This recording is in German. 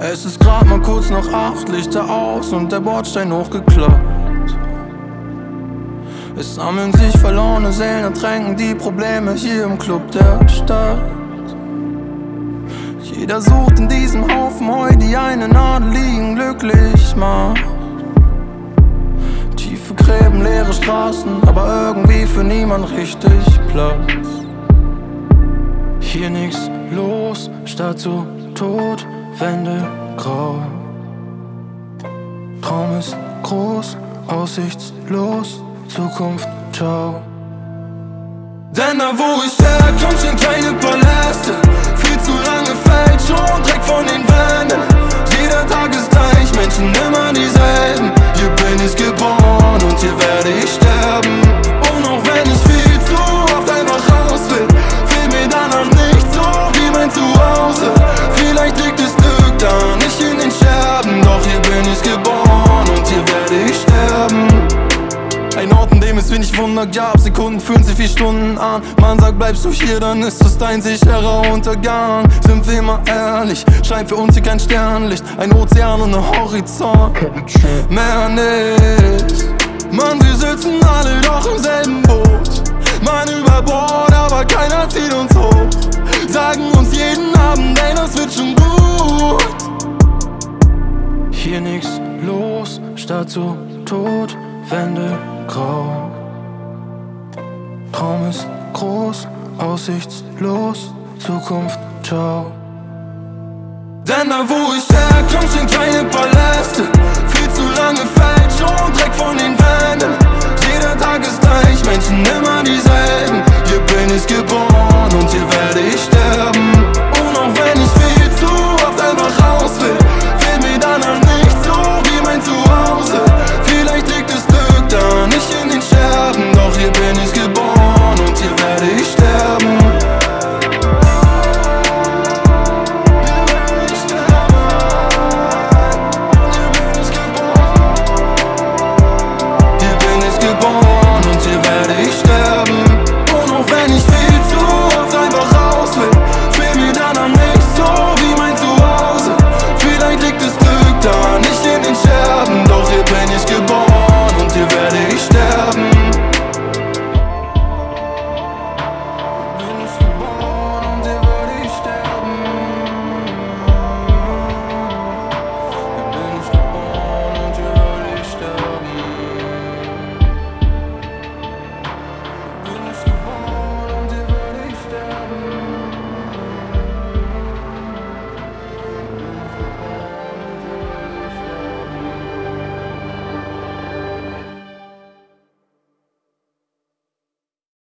Es ist grad mal kurz nach 8, Lichter aus und der Bordstein hochgeklappt. Es sammeln sich verlorene Seelen, ertränken die Probleme hier im Club der Stadt. Jeder sucht in diesem Haufen Heu, die eine Nadel liegen glücklich macht. Tiefe Gräben, leere Straßen, aber irgendwie für niemand richtig Platz. Hier nix los, Stadt so tot, Wände grau. Traum ist groß, aussichtslos, Zukunft, ciao. Denn da wo ich herkomm, stehen kleine Paläste. Viel zu lange fällt schon Dreck von den Wänden. Jeder Tag ist gleich, Menschen immer dieselben. Hier bin ich geboren und hier werde ich sterben. Und auch wenn ich viel zu oft einfach raus will, fehlt mir danach nicht so wie mein Zuhause. Vielleicht liegt das Glück da nicht in den Scherben, doch hier bin ich geboren und hier werde ich sterben. Ein Ort, in dem es wenig Wunder gab, Sekunden fühlen sich wie Stunden an. Man sagt, bleibst du hier, dann ist es dein sicherer Untergang. Sind wir mal ehrlich, scheint für uns hier kein Sternlicht. Ein Ozean und ein Horizont, mehr nicht. Mann, wir sitzen alle doch im selben Boot. Man über Bord, aber keiner zieht uns hoch. Sagen uns jeden Abend, ey, das wird schon gut. Hier nix los, Stadt so tot, Wände grau. Traum ist groß, aussichtslos, Zukunft, ciao. Denn da wo ich herkomm, stehen kleine Paläste. Viel zu lange fällt schon Dreck von den Wänden. Jeder Tag ist gleich, Menschen immer dieselben.